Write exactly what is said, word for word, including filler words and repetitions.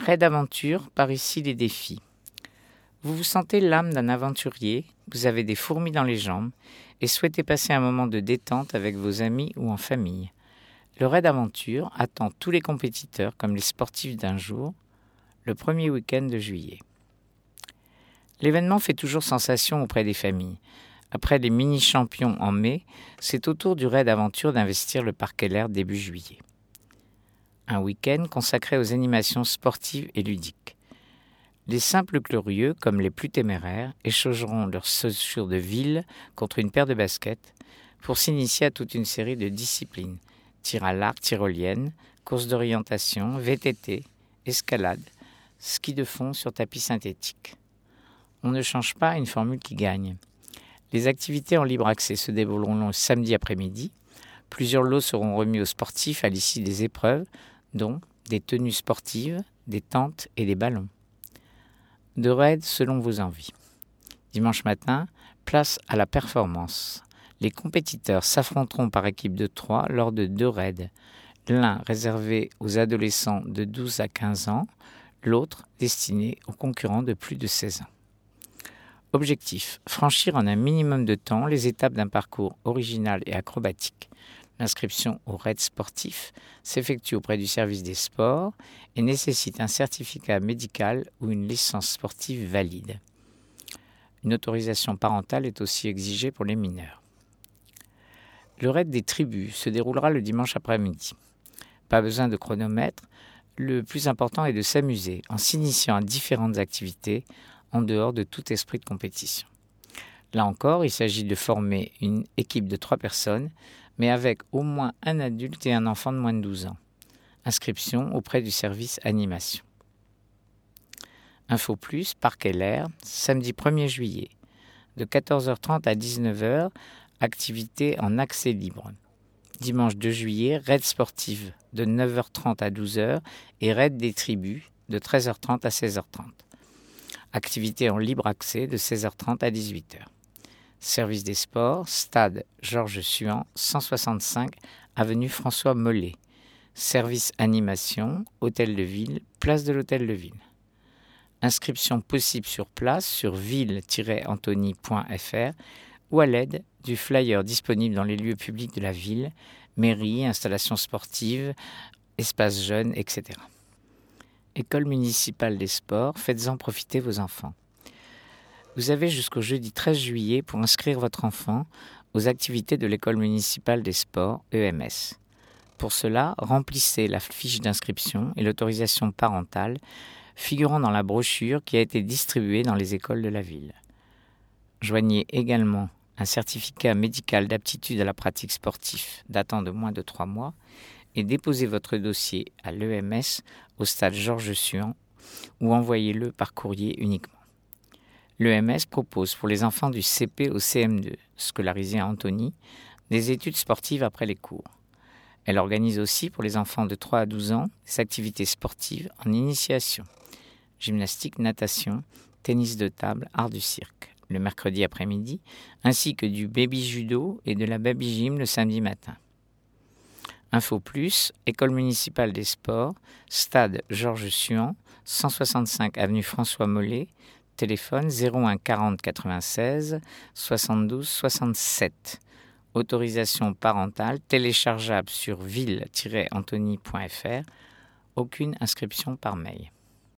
Raid Aventure, par ici les défis. Vous vous sentez l'âme d'un aventurier, vous avez des fourmis dans les jambes et souhaitez passer un moment de détente avec vos amis ou en famille. Le Raid Aventure attend tous les compétiteurs comme les sportifs d'un jour, le premier week-end de juillet. L'événement fait toujours sensation auprès des familles. Après les mini-champions en mai, c'est au tour du Raid Aventure d'investir le Parc L R début juillet. Un week-end consacré aux animations sportives et ludiques. Les simples glorieux, comme les plus téméraires, échangeront leurs chaussures de ville contre une paire de baskets pour s'initier à toute une série de disciplines. Tir à l'arc, tyrolienne, course d'orientation, V T T, escalade, ski de fond sur tapis synthétique. On ne change pas une formule qui gagne. Les activités en libre accès se dérouleront le samedi après-midi. Plusieurs lots seront remis aux sportifs à l'issue des épreuves, dont des tenues sportives, des tentes et des ballons. De raids selon vos envies. Dimanche matin, place à la performance. Les compétiteurs s'affronteront par équipe de trois lors de deux raids. L'un réservé aux adolescents de douze à quinze ans, l'autre destiné aux concurrents de plus de seize ans. Objectif, franchir en un minimum de temps les étapes d'un parcours original et acrobatique. L'inscription au raid sportif s'effectue auprès du service des sports et nécessite un certificat médical ou une licence sportive valide. Une autorisation parentale est aussi exigée pour les mineurs. Le raid des tribus se déroulera le dimanche après-midi. Pas besoin de chronomètre, le plus important est de s'amuser en s'initiant à différentes activités en dehors de tout esprit de compétition. Là encore, il s'agit de former une équipe de trois personnes, mais avec au moins un adulte et un enfant de moins de douze ans. Inscription auprès du service animation. Info plus, Parc L R, samedi premier juillet. De quatorze heures trente à dix-neuf heures, activité en accès libre. Dimanche deux juillet, raid sportive de neuf heures trente à douze heures et raid des tribus de treize heures trente à seize heures trente. Activité en libre accès de seize heures trente à dix-huit heures. Service des sports, stade Georges Suand, cent soixante-cinq, avenue François Mollet. Service animation, hôtel de ville, place de l'hôtel de ville. Inscription possible sur place sur ville tiret antony point f r ou à l'aide du flyer disponible dans les lieux publics de la ville, mairie, installations sportives, espaces jeunes, et cetera. École municipale des sports, faites-en profiter vos enfants. Vous avez jusqu'au jeudi treize juillet pour inscrire votre enfant aux activités de l'école municipale des sports, E M S. Pour cela, remplissez la fiche d'inscription et l'autorisation parentale figurant dans la brochure qui a été distribuée dans les écoles de la ville. Joignez également un certificat médical d'aptitude à la pratique sportive datant de moins de trois mois et déposez votre dossier à l'E M S au stade Georges Suand ou envoyez-le par courrier uniquement. L'E M S propose pour les enfants du C P au C M deux, scolarisés à Antony, des études sportives après les cours. Elle organise aussi pour les enfants de trois à douze ans des activités sportives en initiation, gymnastique, natation, tennis de table, art du cirque, le mercredi après-midi, ainsi que du baby judo et de la baby gym le samedi matin. Info plus, École municipale des sports, stade Georges Suand, cent soixante-cinq avenue François Mollet, téléphone zéro un quarante quatre-vingt-seize soixante-douze soixante-sept. Autorisation parentale téléchargeable sur ville tiret antony point f r. Aucune inscription par mail.